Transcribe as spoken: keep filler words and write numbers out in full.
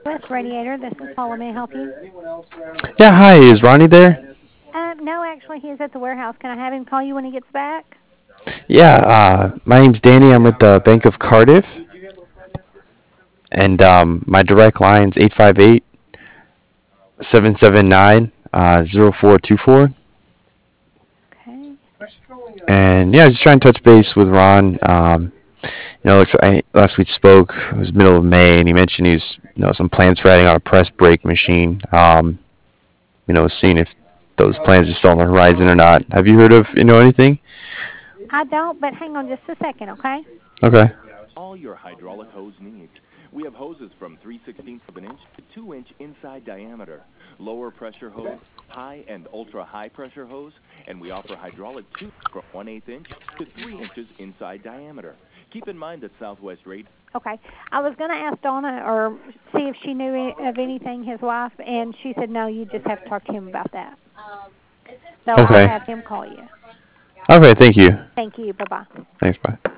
West Radiator, this is Paula. May I help you? Yeah, hi, is Ronnie there? Uh, no, actually, he's at the warehouse. Can I have him call you when he gets back? Yeah, uh, my name's Danny. I'm with the Bank of Cardiff, and um, my direct line's eight five eight, seven seven nine, uh, zero four two four. Okay. And yeah, just trying to touch base with Ron. Um, you know, looks I, last we spoke, it was middle of May, and he mentioned he's, you know, some plans for adding on a press brake machine. Um, you know, seeing if those plans are still on the horizon or not. Have you heard of, you know, anything? I don't, but hang on just a second, okay? Okay. All your hydraulic hose needs. We have hoses from three sixteenths of an inch to two inch inside diameter, lower pressure hose, high and ultra high pressure hose, and we offer hydraulic tubes from one eighth inch to three inches inside diameter. Keep in mind that Southwest Radiator. Okay. I was going to ask Donna or see if she knew any, of anything, his wife, and she said, no, you just have to talk to him about that. So I'll Okay. have him call you. Okay, thank you. Thank you. Bye-bye. Thanks, bye.